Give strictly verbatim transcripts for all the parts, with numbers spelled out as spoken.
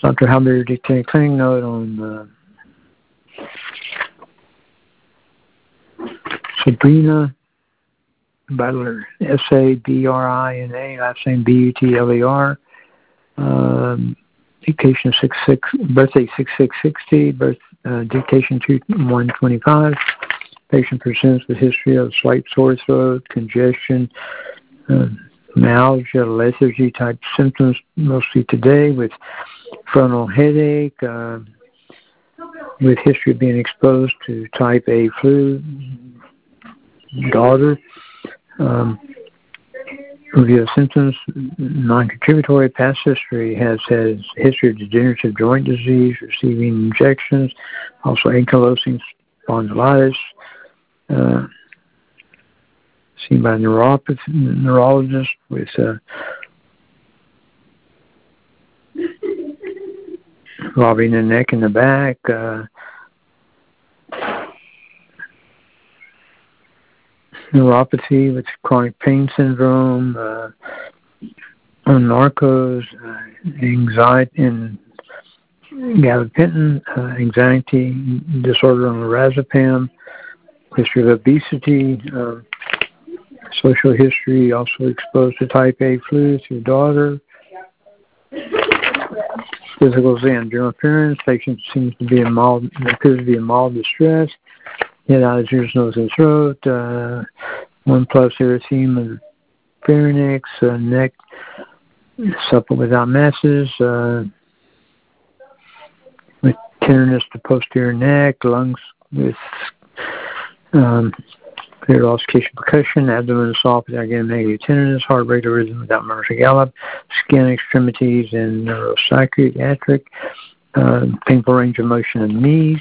Doctor Halberdier dictated clinic note on uh, Sabrina Butler, S A B R I N A, last name B U T L E R. Um, dictation six six, birthday six six sixty, birth uh, dictation two one twenty-five. Patient presents with history of slight sore throat, congestion, uh, myalgia, lethargy type symptoms mostly today, with frontal headache, uh, with history of being exposed to type A flu. Daughter. Um, review of symptoms, non-contributory, past history, has had history of degenerative joint disease, receiving injections, also ankylosing spondylitis, uh, seen by a neuropathy, neurologist with uh, involving the neck and the back, uh, neuropathy with chronic pain syndrome, uh, on narcos, uh, anxiety and gabapentin, uh, anxiety disorder on lorazepam, history of obesity, uh, social history, also exposed to type A flu through daughter. Physical exam, general appearance, patient seems to be in mild, appears to be in mild distress. Head, eyes, ears, nose, and throat. Uh, one plus erythema of pharynx, uh, neck supple without masses, uh, with tenderness to posterior neck, lungs with um, clear ossification percussion, abdomen soft without getting negative tenderness, heart rate or rhythm without murmurs or gallop, skin, extremities, and neuropsychiatric, uh, painful range of motion of knees.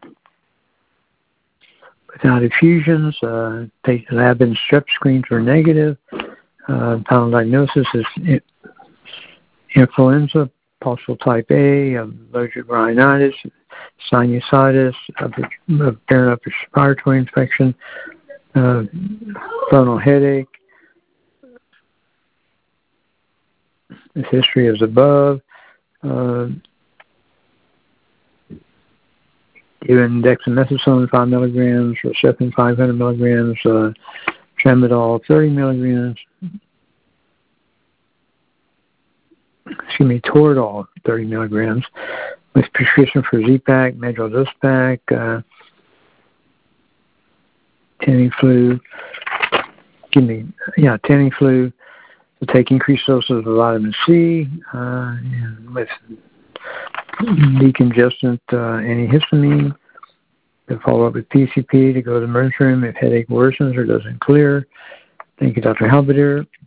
Without effusions, uh, lab and strep screens were negative. Uh, final diagnosis is influenza, possible type A, allergic rhinitis, sinusitis, apparent upper respiratory infection, uh, frontal headache. The history is above. Uh, Given dexamethasone five milligrams, Herceptin five hundred milligrams, uh, tramadol thirty milligrams, excuse me, Toradol thirty milligrams, with prescription for Z-Pak, Medrol-Dospak, uh, Tamiflu, excuse me, yeah, Tamiflu, to take increased doses of vitamin C, uh, and with decongestant uh, antihistamine, to follow up with P C P, to go to the emergency room if headache worsens or doesn't clear. Thank you, Doctor Halberdier.